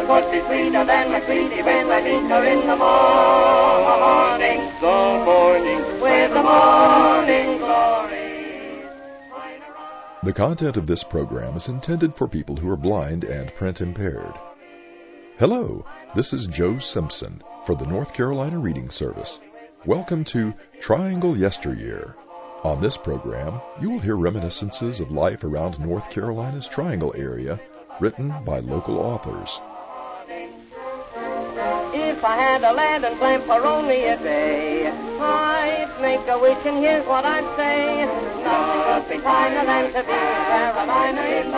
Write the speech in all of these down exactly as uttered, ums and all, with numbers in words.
could be sweeter than my sweetie when I meet her in the morning. The morning, with the morning glory. The content of this program is intended for people who are blind and print impaired. Hello, this is Joe Simpson for the North Carolina Reading Service. Welcome to Triangle Yesteryear. On this program, you will hear reminiscences of life around North Carolina's Triangle area, written by local authors. If I had a leaden lamp for only a day, I'd make a wish, and here's what I'd say. Nothing could be finer than to be Carolina in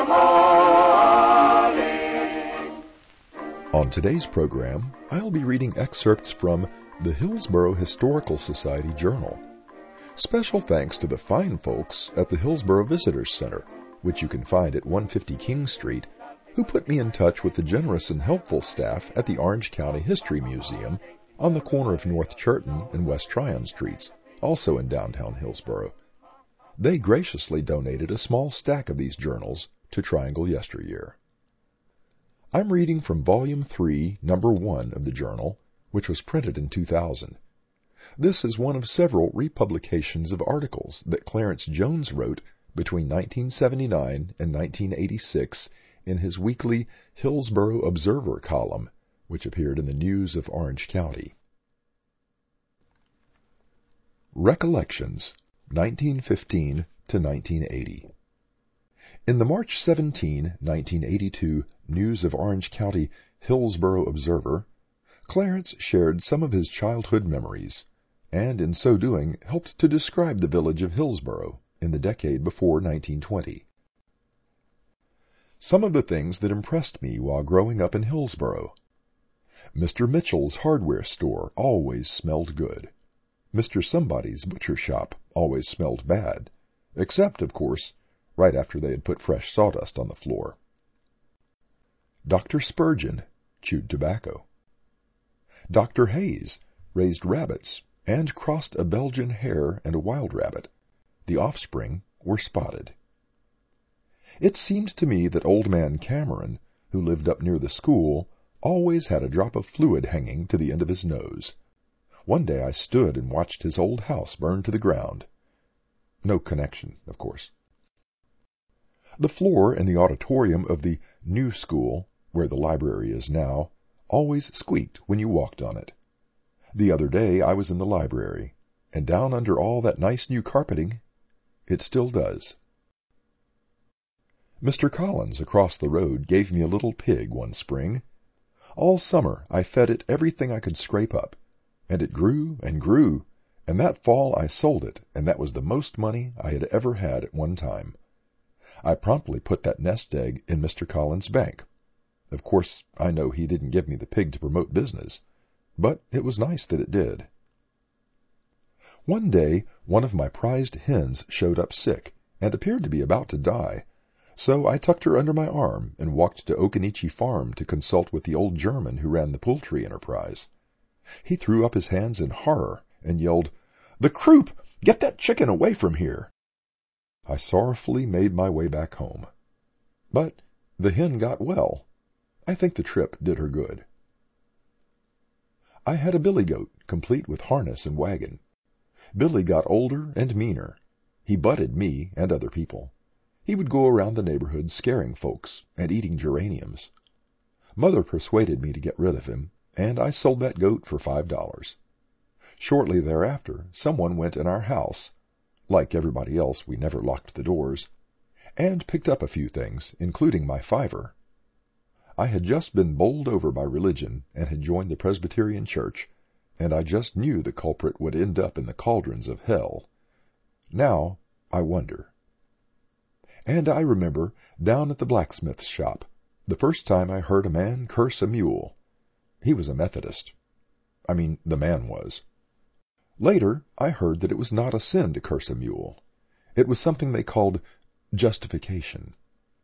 the morning. On today's program, I'll be reading excerpts from the Hillsborough Historical Society Journal. Special thanks to the fine folks at the Hillsborough Visitors Center, which you can find at one fifty King Street, who put me in touch with the generous and helpful staff at the Orange County History Museum on the corner of North Churton and West Tryon Streets, also in downtown Hillsborough. They graciously donated a small stack of these journals to Triangle Yesteryear. I'm reading from Volume three, Number one of the journal, which was printed in two thousand. This is one of several republications of articles that Clarence Jones wrote between nineteen seventy-nine and nineteen eighty-six in his weekly Hillsborough Observer column, which appeared in the News of Orange County. Recollections, nineteen fifteen to nineteen eighty. In the March seventeenth, nineteen eighty-two News of Orange County Hillsborough Observer, Clarence shared some of his childhood memories, and in so doing helped to describe the village of Hillsborough in the decade before nineteen twenty. Some of the things that impressed me while growing up in Hillsborough. Mister Mitchell's hardware store always smelled good. Mister Somebody's butcher shop always smelled bad, except, of course, right after they had put fresh sawdust on the floor. Doctor Spurgeon chewed tobacco. Doctor Hayes raised rabbits and crossed a Belgian hare and a wild rabbit. The offspring were spotted. It seemed to me that old man Cameron, who lived up near the school, always had a drop of fluid hanging to the end of his nose. One day I stood and watched his old house burn to the ground. No connection, of course. The floor in the auditorium of the new school, where the library is now, always squeaked when you walked on it. The other day I was in the library, and down under all that nice new carpeting, it still does. Mister Collins across the road gave me a little pig one spring. All summer I fed it everything I could scrape up, and it grew and grew, and that fall I sold it, and that was the most money I had ever had at one time. I promptly put that nest egg in Mister Collins' bank. Of course, I know he didn't give me the pig to promote business, but it was nice that it did. One day, one of my prized hens showed up sick and appeared to be about to die, so I tucked her under my arm and walked to Occoneechee Farm to consult with the old German who ran the poultry enterprise. He threw up his hands in horror and yelled, "The croup! Get that chicken away from here!" I sorrowfully made my way back home. But the hen got well. I think the trip did her good. I had a billy goat, complete with harness and wagon. Billy got older and meaner. He butted me and other people. He would go around the neighborhood scaring folks and eating geraniums. Mother persuaded me to get rid of him, and I sold that goat for five dollars. Shortly thereafter, someone went in our house. Like everybody else, we never locked the doors, and picked up a few things, including my fiver. I had just been bowled over by religion and had joined the Presbyterian Church, and I just knew the culprit would end up in the cauldrons of hell. Now I wonder. And I remember, down at the blacksmith's shop, the first time I heard a man curse a mule. He was a Methodist. I mean, the man was. Later, I heard that it was not a sin to curse a mule. It was something they called justification.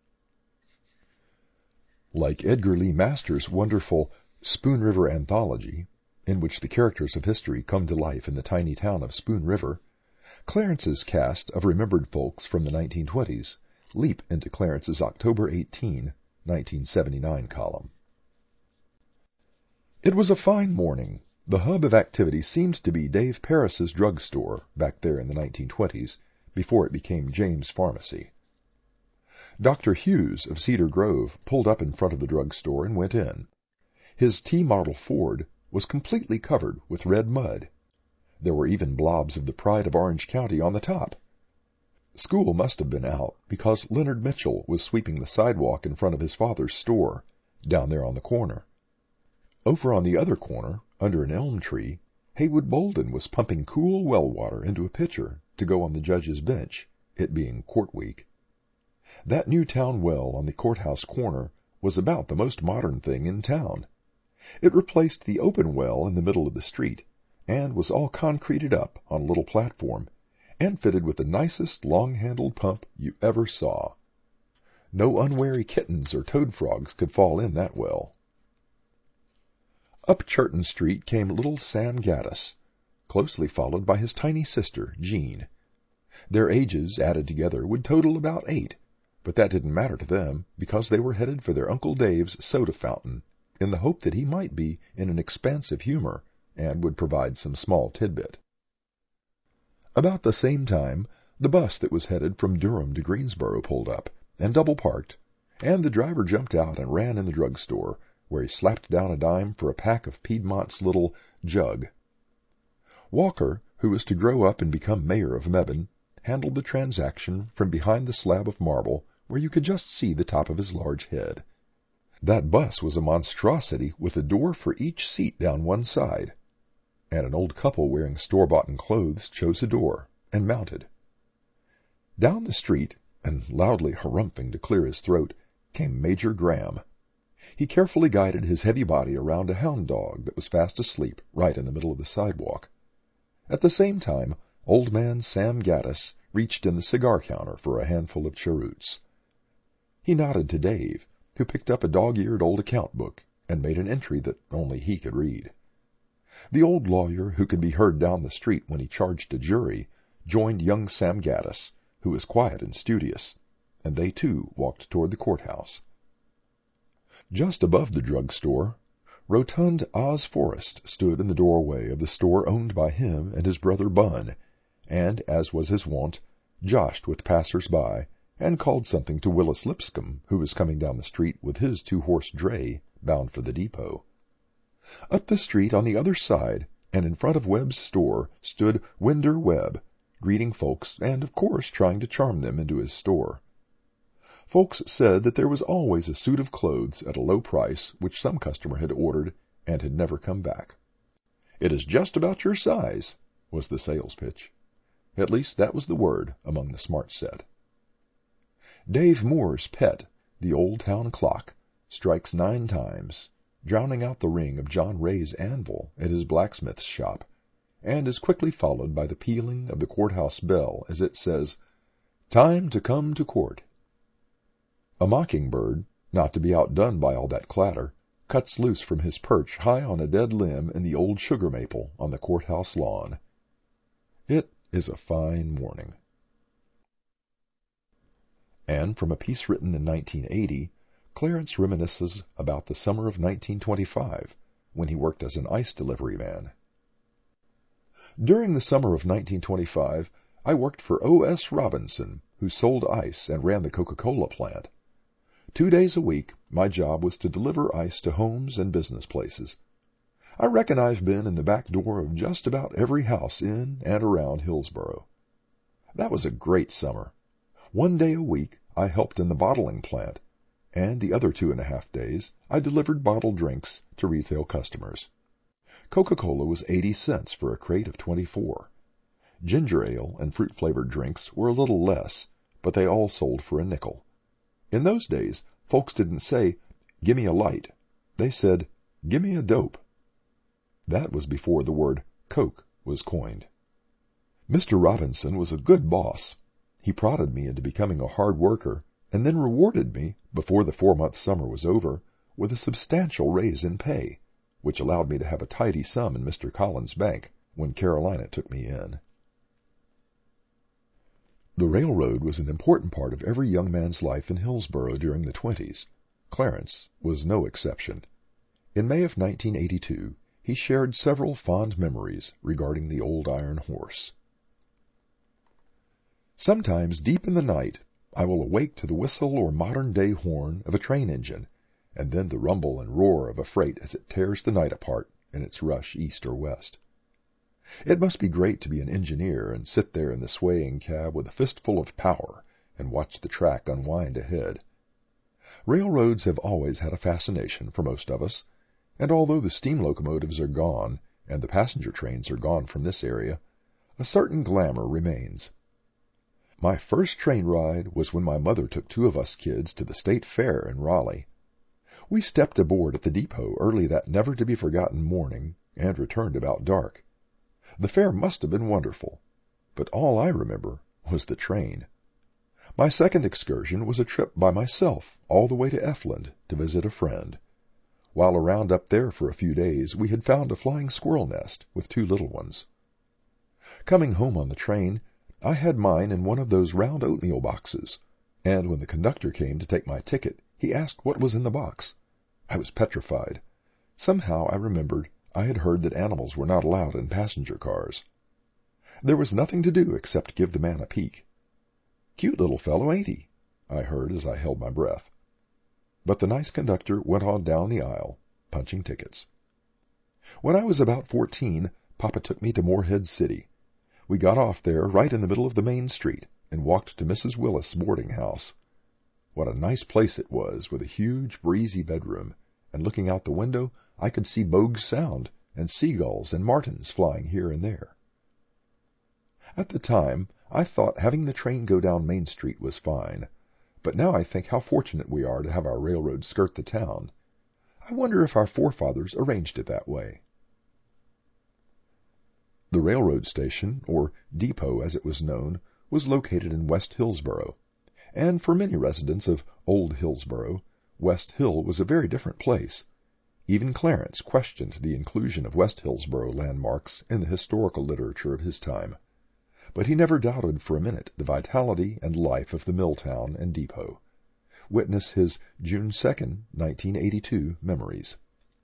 Like Edgar Lee Masters' wonderful Spoon River Anthology, in which the characters of history come to life in the tiny town of Spoon River, Clarence's cast of remembered folks from the nineteen twenties leap into Clarence's October eighteenth, nineteen seventy-nine column. It was a fine morning. The hub of activity seemed to be Dave Paris's drugstore back there in the nineteen twenties, before it became James Pharmacy. Doctor Hughes of Cedar Grove pulled up in front of the drugstore and went in. His T-model Ford was completely covered with red mud. There were even blobs of the pride of Orange County on the top. School must have been out, because Leonard Mitchell was sweeping the sidewalk in front of his father's store, down there on the corner. Over on the other corner, under an elm tree, Haywood Bolden was pumping cool well water into a pitcher to go on the judge's bench, it being court week. That new town well on the courthouse corner was about the most modern thing in town. It replaced the open well in the middle of the street, and was all concreted up on a little platform, and fitted with the nicest long-handled pump you ever saw. No unwary kittens or toad frogs could fall in that well. Up Churton Street came little Sam Gaddis, closely followed by his tiny sister, Jean. Their ages, added together, would total about eight, but that didn't matter to them, because they were headed for their Uncle Dave's soda fountain, in the hope that he might be in an expansive humor, and would provide some small tidbit. About the same time, the bus that was headed from Durham to Greensboro pulled up, and double-parked, and the driver jumped out and ran in the drugstore, where he slapped down a dime for a pack of Piedmont's little Jug. Walker, who was to grow up and become mayor of Mebane, handled the transaction from behind the slab of marble, where you could just see the top of his large head. That bus was a monstrosity with a door for each seat down one side, and an old couple wearing store-bought clothes chose a door and mounted. Down the street, and loudly harumphing to clear his throat, came Major Graham. He carefully guided his heavy body around a hound dog that was fast asleep right in the middle of the sidewalk. At the same time, old man Sam Gaddis reached in the cigar counter for a handful of cheroots. He nodded to Dave, who picked up a dog-eared old account book and made an entry that only he could read. The old lawyer, who could be heard down the street when he charged a jury, joined young Sam Gaddis, who was quiet and studious, and they too walked toward the courthouse. Just above the drugstore, rotund Oz Forrest stood in the doorway of the store owned by him and his brother Bun, and, as was his wont, joshed with passers-by, and called something to Willis Lipscomb, who was coming down the street with his two-horse dray, bound for the depot. Up the street on the other side, and in front of Webb's store, stood Winder Webb, greeting folks and, of course, trying to charm them into his store. Folks said that there was always a suit of clothes at a low price which some customer had ordered and had never come back. "It is just about your size," was the sales pitch. At least that was the word among the smart set. Dave Moore's pet, the old town clock, strikes nine times, drowning out the ring of John Ray's anvil at his blacksmith's shop, and is quickly followed by the pealing of the courthouse bell as it says, "Time to come to court." A mockingbird, not to be outdone by all that clatter, cuts loose from his perch high on a dead limb in the old sugar maple on the courthouse lawn. It is a fine morning. And from a piece written in nineteen eighty, Clarence reminisces about the summer of nineteen twenty-five, when he worked as an ice delivery man. During the summer of nineteen twenty-five, I worked for O S Robinson, who sold ice and ran the Coca-Cola plant. Two days a week, my job was to deliver ice to homes and business places. I reckon I've been in the back door of just about every house in and around Hillsboro. That was a great summer. One day a week, I helped in the bottling plant, and the other two and a half days, I delivered bottled drinks to retail customers. Coca-Cola was eighty cents for a crate of twenty-four. Ginger ale and fruit-flavored drinks were a little less, but they all sold for a nickel. In those days, folks didn't say, "Gimme a light." They said, "Gimme a dope." That was before the word Coke was coined. Mister Robinson was a good boss. He prodded me into becoming a hard worker, and then rewarded me, before the four-month summer was over, with a substantial raise in pay, which allowed me to have a tidy sum in Mister Collins' bank when Carolina took me in. The railroad was an important part of every young man's life in Hillsboro during the twenties. Clarence was no exception. In May of nineteen eighty-two, he shared several fond memories regarding the old iron horse. Sometimes deep in the night, I will awake to the whistle or modern-day horn of a train engine, and then the rumble and roar of a freight as it tears the night apart in its rush east or west. It must be great to be an engineer and sit there in the swaying cab with a fistful of power and watch the track unwind ahead. Railroads have always had a fascination for most of us, and although the steam locomotives are gone and the passenger trains are gone from this area, a certain glamour remains. My first train ride was when my mother took two of us kids to the State Fair in Raleigh. We stepped aboard at the depot early that never-to-be-forgotten morning and returned about dark. The fair must have been wonderful, but all I remember was the train. My second excursion was a trip by myself all the way to Efland to visit a friend. While around up there for a few days, we had found a flying squirrel nest with two little ones. Coming home on the train, I had mine in one of those round oatmeal boxes, and when the conductor came to take my ticket, he asked what was in the box. I was petrified. Somehow I remembered I had heard that animals were not allowed in passenger cars. There was nothing to do except give the man a peek. "Cute little fellow, ain't he?" I heard as I held my breath. But the nice conductor went on down the aisle, punching tickets. When I was about fourteen, Papa took me to Morehead City. We got off there right in the middle of the main street and walked to Missus Willis' boarding house. What a nice place it was, with a huge, breezy bedroom, and looking out the window, I could see Bogues Sound and seagulls and martins flying here and there. At the time, I thought having the train go down Main Street was fine, but now I think how fortunate we are to have our railroad skirt the town. I wonder if our forefathers arranged it that way. The railroad station, or depot as it was known, was located in West Hillsboro, and for many residents of Old Hillsboro, West Hill was a very different place. Even Clarence questioned the inclusion of West Hillsboro landmarks in the historical literature of his time, but he never doubted for a minute the vitality and life of the mill town and depot. Witness his June second, nineteen eighty-two memories.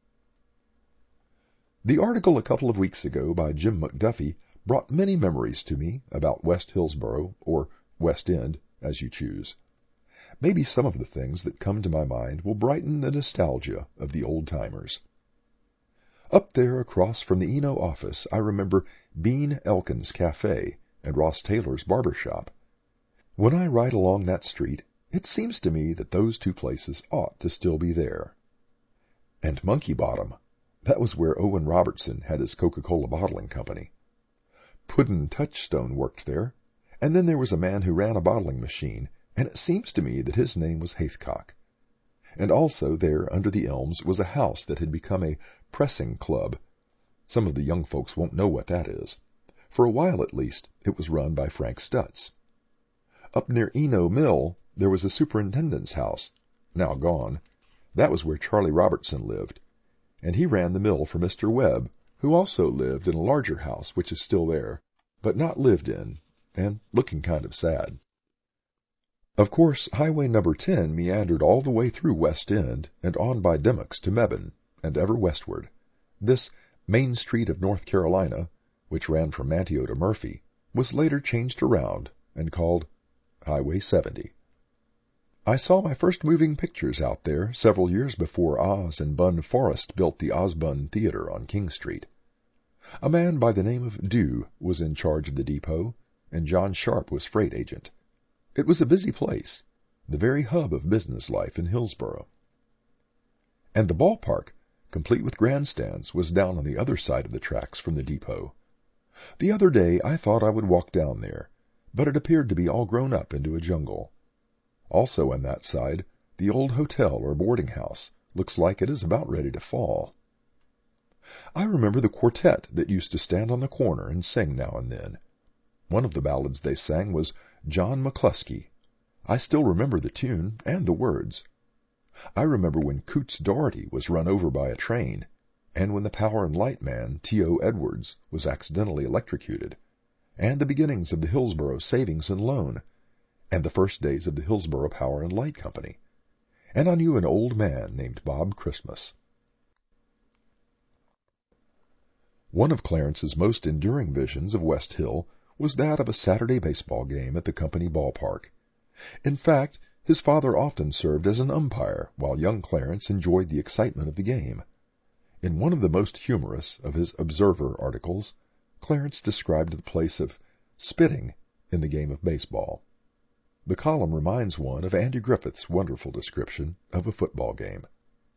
The article a couple of weeks ago by Jim McDuffie brought many memories to me about West Hillsboro, or West End, as you choose. Maybe some of the things that come to my mind will brighten the nostalgia of the old-timers. Up there across from the Eno office, I remember Bean Elkins Cafe and Ross Taylor's barber shop. When I ride along that street, it seems to me that those two places ought to still be there. And Monkey Bottom. That was where Owen Robertson had his Coca-Cola bottling company. Puddin' Touchstone worked there, and then there was a man who ran a bottling machine, and it seems to me that his name was Haithcock. And also there, under the elms, was a house that had become a pressing club. Some of the young folks won't know what that is. For a while, at least, it was run by Frank Stutz. Up near Eno Mill, there was a superintendent's house, now gone. That was where Charlie Robertson lived, and he ran the mill for Mister Webb, who also lived in a larger house which is still there, but not lived in, and looking kind of sad. Of course, Highway number ten meandered all the way through West End and on by Dimmock's to Mebane, and ever westward. This Main Street of North Carolina, which ran from Manteo to Murphy, was later changed around and called Highway seventy. I saw my first moving pictures out there several years before Oz and Bun Forrest built the Osbun Theater on King Street. A man by the name of Dew was in charge of the depot, and John Sharp was freight agent. It was a busy place, the very hub of business life in Hillsboro. And the ballpark, complete with grandstands, was down on the other side of the tracks from the depot. The other day I thought I would walk down there, but it appeared to be all grown up into a jungle. Also on that side, the old hotel or boarding house looks like it is about ready to fall. I remember the quartet that used to stand on the corner and sing now and then. One of the ballads they sang was John McCluskey. I still remember the tune and the words. I remember when Coots Doherty was run over by a train, and when the Power and Light man, T O Edwards, was accidentally electrocuted, and the beginnings of the Hillsboro Savings and Loan, and the first days of the Hillsboro Power and Light Company, and I knew an old man named Bob Christmas. One of Clarence's most enduring visions of West Hill was that of a Saturday baseball game at the company ballpark. In fact, his father often served as an umpire, while young Clarence enjoyed the excitement of the game. In one of the most humorous of his Observer articles, Clarence described the place of spitting in the game of baseball. The column reminds one of Andy Griffith's wonderful description of a football game.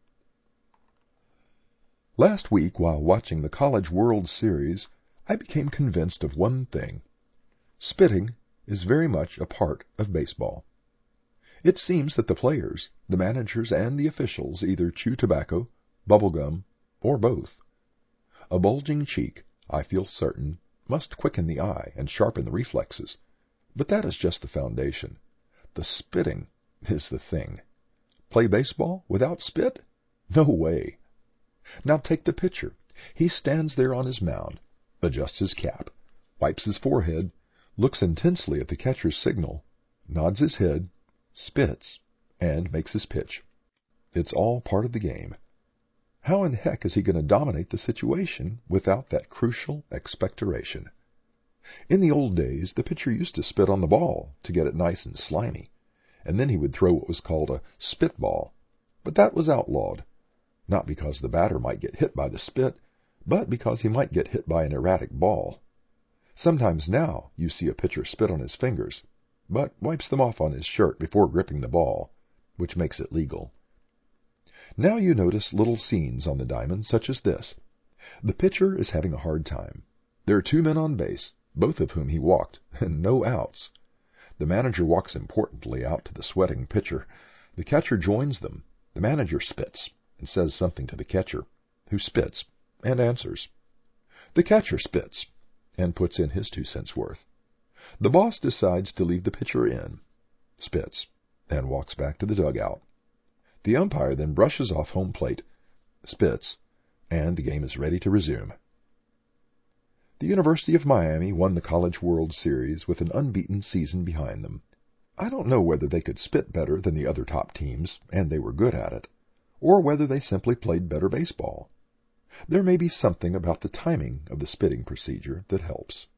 Last week, while watching the College World Series, I became convinced of one thing. Spitting is very much a part of baseball. It seems that the players, the managers, and the officials either chew tobacco, bubble gum, or both. A bulging cheek, I feel certain, must quicken the eye and sharpen the reflexes, but that is just the foundation. The spitting is the thing. Play baseball without spit? No way. Now take the pitcher. He stands there on his mound, adjusts his cap, wipes his forehead, looks intensely at the catcher's signal, nods his head, spits, and makes his pitch. It's all part of the game. How in heck is he going to dominate the situation without that crucial expectoration? In the old days, the pitcher used to spit on the ball to get it nice and slimy, and then he would throw what was called a spitball. But that was outlawed, not because the batter might get hit by the spit, but because he might get hit by an erratic ball. Sometimes now you see a pitcher spit on his fingers, but wipes them off on his shirt before gripping the ball, which makes it legal. Now you notice little scenes on the diamond such as this. The pitcher is having a hard time. There are two men on base, both of whom he walked, and no outs. The manager walks importantly out to the sweating pitcher. The catcher joins them. The manager spits and says something to the catcher, who spits and answers. The catcher spits and puts in his two cents worth. The boss decides to leave the pitcher in, spits, and walks back to the dugout. The umpire then brushes off home plate, spits, and the game is ready to resume. The University of Miami won the College World Series with an unbeaten season behind them. I don't know whether they could spit better than the other top teams, and they were good at it, or whether they simply played better baseball. There may be something about the timing of the spitting procedure that helps.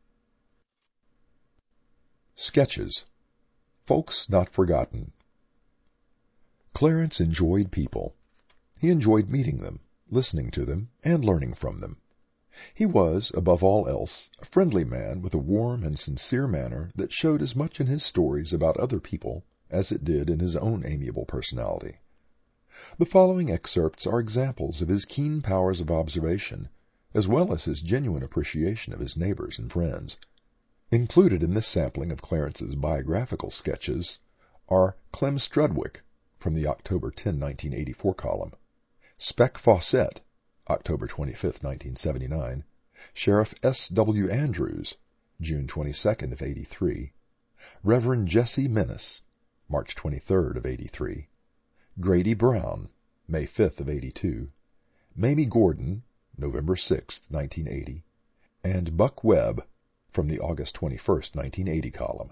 Sketches. Folks Not Forgotten. Clarence enjoyed people. He enjoyed meeting them, listening to them, and learning from them. He was, above all else, a friendly man with a warm and sincere manner that showed as much in his stories about other people as it did in his own amiable personality. The following excerpts are examples of his keen powers of observation, as well as his genuine appreciation of his neighbors and friends. Included in this sampling of Clarence's biographical sketches are Clem Strudwick, from the October tenth, nineteen eighty-four column, Spec Fawcett, October twenty-fifth, nineteen seventy-nine, Sheriff S. W. Andrews, June twenty-second of eighty-three, Reverend Jesse Menace, March twenty-third of eighty-three, Grady Brown, May fifth of eighty-two, Mamie Gordon, November sixth, nineteen eighty, and Buck Webb, from the August twenty-first, nineteen eighty column.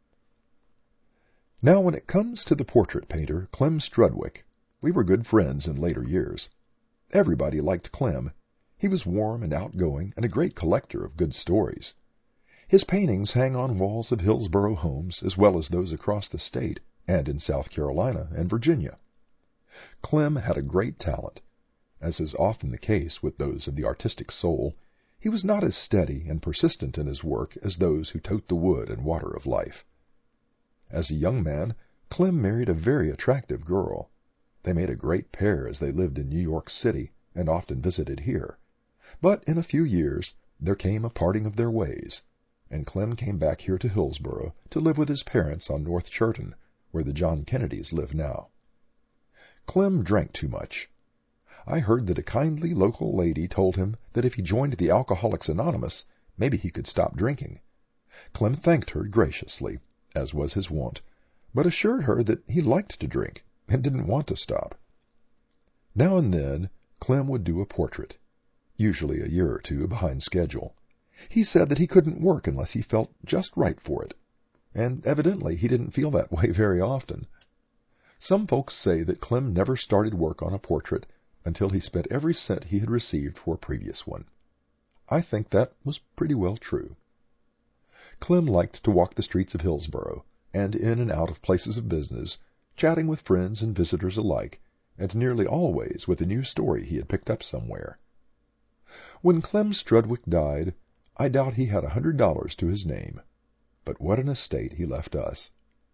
Now, when it comes to the portrait painter, Clem Strudwick, we were good friends in later years. Everybody liked Clem. He was warm and outgoing and a great collector of good stories. His paintings hang on walls of Hillsborough homes as well as those across the state and in South Carolina and Virginia. Clem had a great talent. As is often the case with those of the artistic soul, he was not as steady and persistent in his work as those who tote the wood and water of life. As a young man, Clem married a very attractive girl. They made a great pair as they lived in New York City and often visited here. But in a few years there came a parting of their ways, and Clem came back here to Hillsborough to live with his parents on North Churton, where the John Kennedys live now. Clem drank too much. I heard that a kindly local lady told him that if he joined the Alcoholics Anonymous, maybe he could stop drinking. Clem thanked her graciously, as was his wont, but assured her that he liked to drink and didn't want to stop. Now and then, Clem would do a portrait, usually a year or two behind schedule. He said that he couldn't work unless he felt just right for it, and evidently he didn't feel that way very often. Some folks say that Clem never started work on a portrait until he spent every cent he had received for a previous one. I think that was pretty well true. Clem liked to walk the streets of Hillsboro, and in and out of places of business, chatting with friends and visitors alike, and nearly always with a new story he had picked up somewhere. When Clem Strudwick died, I doubt he had a hundred dollars to his name, but what an estate he left us.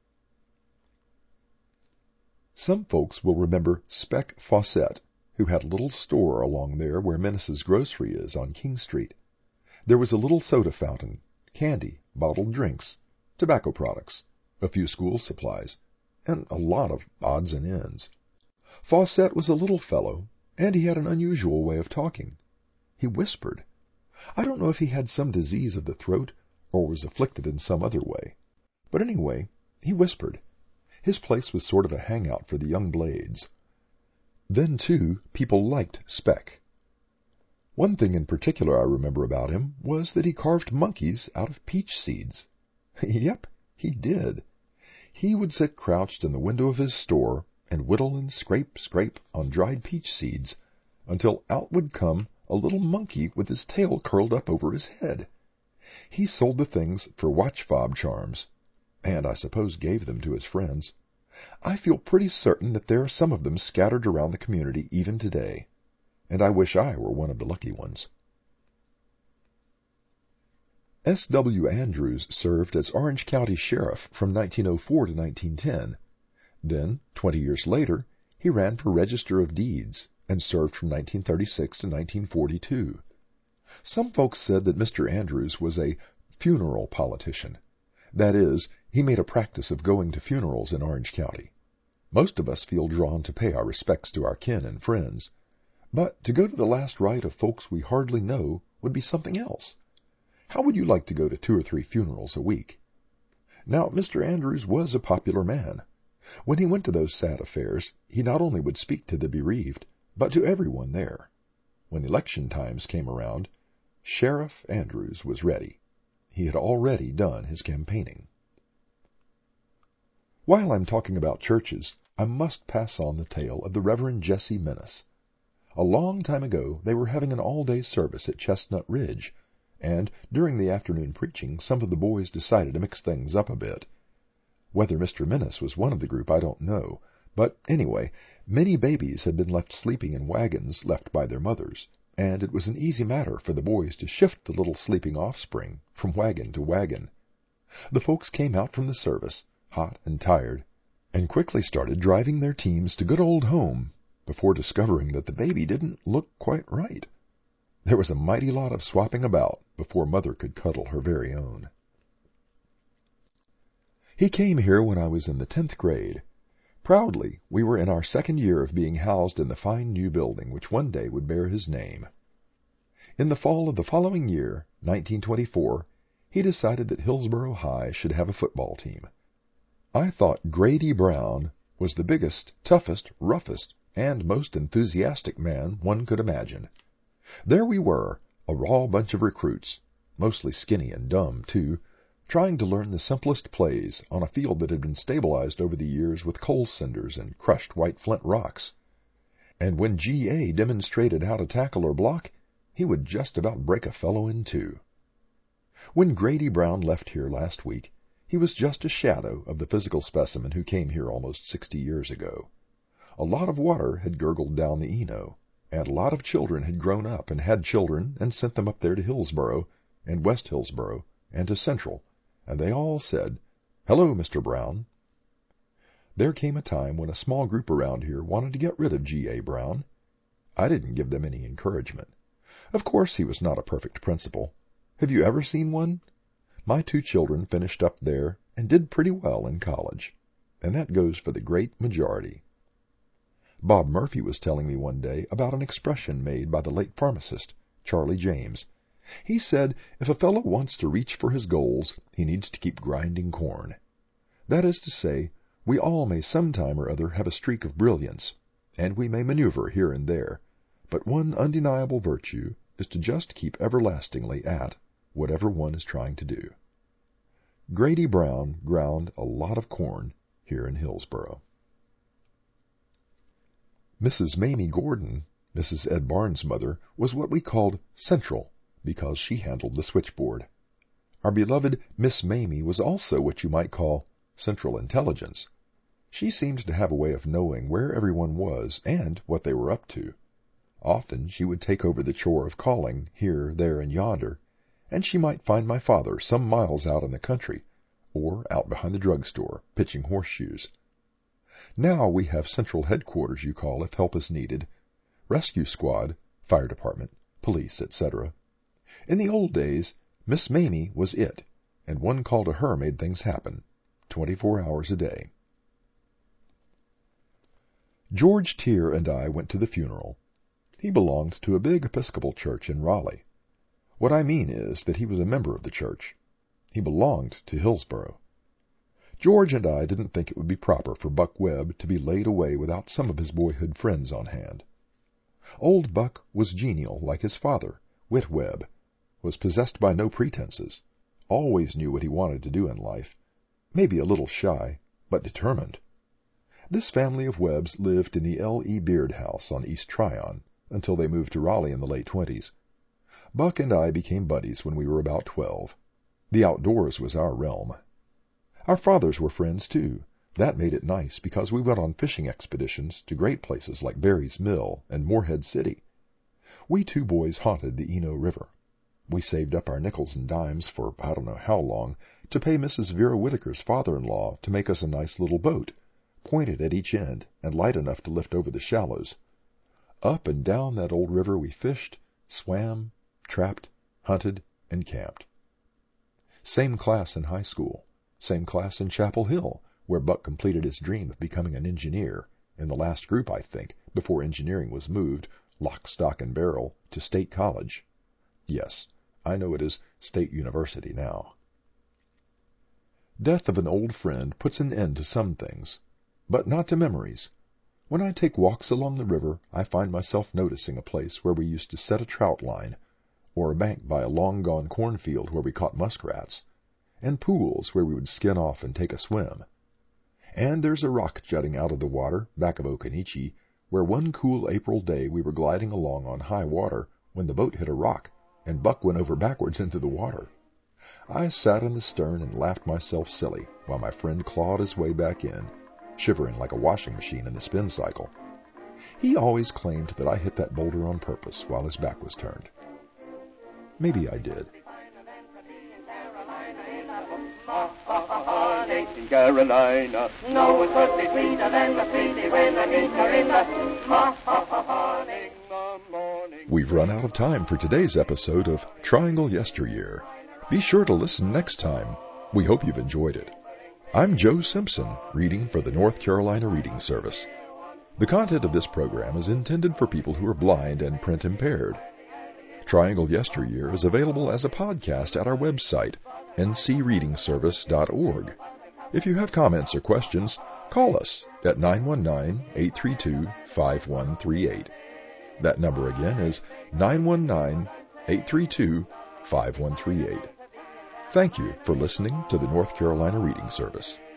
Some folks will remember Speck Fawcett, who had a little store along there where Menace's grocery is on King Street. There was a little soda fountain, candy, bottled drinks, tobacco products, a few school supplies, and a lot of odds and ends. Fawcett was a little fellow, and he had an unusual way of talking. He whispered. I don't know if he had some disease of the throat or was afflicted in some other way. But anyway, he whispered. His place was sort of a hangout for the young blades. Then, too, people liked Speck. One thing in particular I remember about him was that he carved monkeys out of peach seeds. Yep, he did. He would sit crouched in the window of his store and whittle and scrape, scrape on dried peach seeds until out would come a little monkey with his tail curled up over his head. He sold the things for watch fob charms, and I suppose gave them to his friends. I feel pretty certain that there are some of them scattered around the community even today, and I wish I were one of the lucky ones. S W Andrews served as Orange County Sheriff from nineteen oh four to nineteen ten. Then, twenty years later, he ran for Register of Deeds and served from nineteen thirty-six to nineteen forty-two. Some folks said that Mister Andrews was a funeral politician. That is, he made a practice of going to funerals in Orange County. Most of us feel drawn to pay our respects to our kin and friends, but to go to the last rite of folks we hardly know would be something else. How would you like to go to two or three funerals a week? Now, Mister Andrews was a popular man. When he went to those sad affairs, he not only would speak to the bereaved, but to everyone there. When election times came around, Sheriff Andrews was ready. He had already done his campaigning. While I'm talking about churches, I must pass on the tale of the Reverend Jesse Menace. A long time ago they were having an all-day service at Chestnut Ridge, and during the afternoon preaching some of the boys decided to mix things up a bit. Whether Mister Menace was one of the group I don't know, but anyway, many babies had been left sleeping in wagons left by their mothers, and it was an easy matter for the boys to shift the little sleeping offspring from wagon to wagon. The folks came out from the service, hot and tired, and quickly started driving their teams to good old home, before discovering that the baby didn't look quite right. There was a mighty lot of swapping about before Mother could cuddle her very own. He came here when I was in the tenth grade. Proudly, we were in our second year of being housed in the fine new building which one day would bear his name. In the fall of the following year, nineteen twenty-four, he decided that Hillsboro High should have a football team. I thought Grady Brown was the biggest, toughest, roughest, and most enthusiastic man one could imagine. There we were, a raw bunch of recruits, mostly skinny and dumb, too, trying to learn the simplest plays on a field that had been stabilized over the years with coal cinders and crushed white flint rocks. And when G A demonstrated how to tackle or block, he would just about break a fellow in two. When Grady Brown left here last week, he was just a shadow of the physical specimen who came here almost sixty years ago. A lot of water had gurgled down the Eno, and a lot of children had grown up and had children and sent them up there to Hillsboro and West Hillsboro and to Central, and they all said, "Hello, Mister Brown." There came a time when a small group around here wanted to get rid of G A Brown. I didn't give them any encouragement. Of course he was not a perfect principal. Have you ever seen one? My two children finished up there and did pretty well in college, and that goes for the great majority. Bob Murphy was telling me one day about an expression made by the late pharmacist, Charlie James. He said if a fellow wants to reach for his goals, he needs to keep grinding corn. That is to say, we all may some time or other have a streak of brilliance, and we may maneuver here and there, but one undeniable virtue is to just keep everlastingly at whatever one is trying to do. Grady Brown ground a lot of corn here in Hillsboro. Missus Mamie Gordon, Missus Ed Barnes' mother, was what we called central because she handled the switchboard. Our beloved Miss Mamie was also what you might call Central Intelligence. She seemed to have a way of knowing where everyone was and what they were up to. Often she would take over the chore of calling here, there, and yonder, and she might find my father some miles out in the country, or out behind the drugstore, pitching horseshoes. Now we have central headquarters, you call, if help is needed, rescue squad, fire department, police, et cetera. In the old days, Miss Mamie was it, and one call to her made things happen, twenty-four hours a day. George Tier and I went to the funeral. He belonged to a big Episcopal church in Raleigh. What I mean is that he was a member of the church. He belonged to Hillsboro. George and I didn't think it would be proper for Buck Webb to be laid away without some of his boyhood friends on hand. Old Buck was genial like his father, Whit Webb, was possessed by no pretenses, always knew what he wanted to do in life, maybe a little shy, but determined. This family of Webbs lived in the L E Beard House on East Tryon until they moved to Raleigh in the late twenties. Buck and I became buddies when we were about twelve. The outdoors was our realm. Our fathers were friends, too. That made it nice because we went on fishing expeditions to great places like Berry's Mill and Morehead City. We two boys haunted the Eno River. We saved up our nickels and dimes for I don't know how long to pay Missus Vera Whitaker's father-in-law to make us a nice little boat, pointed at each end and light enough to lift over the shallows. Up and down that old river we fished, swam, trapped, hunted, and camped. Same class in high school, same class in Chapel Hill, where Buck completed his dream of becoming an engineer, in the last group, I think, before engineering was moved, lock, stock, and barrel, to State College. Yes, I know it is State University now. Death of an old friend puts an end to some things, but not to memories. When I take walks along the river, I find myself noticing a place where we used to set a trout line, or a bank by a long-gone cornfield where we caught muskrats, and pools where we would skin off and take a swim. And there's a rock jutting out of the water, back of Occoneechee, where one cool April day we were gliding along on high water when the boat hit a rock, and Buck went over backwards into the water. I sat in the stern and laughed myself silly, while my friend clawed his way back in, shivering like a washing machine in the spin cycle. He always claimed that I hit that boulder on purpose while his back was turned. Maybe I did. In Carolina, no one could be sweeter than the sweetie when I meet her in the morning, the morning. We've run out of time for today's episode of Triangle Yesteryear. Be sure to listen next time. We hope you've enjoyed it. I'm Joe Simpson, reading for the North Carolina Reading Service. The content of this program is intended for people who are blind and print impaired. Triangle Yesteryear is available as a podcast at our website, n c reading service dot org. If you have comments or questions, call us at nine one nine, eight three two, five one three eight. That number again is nine one nine, eight three two, five one three eight. Thank you for listening to the North Carolina Reading Service.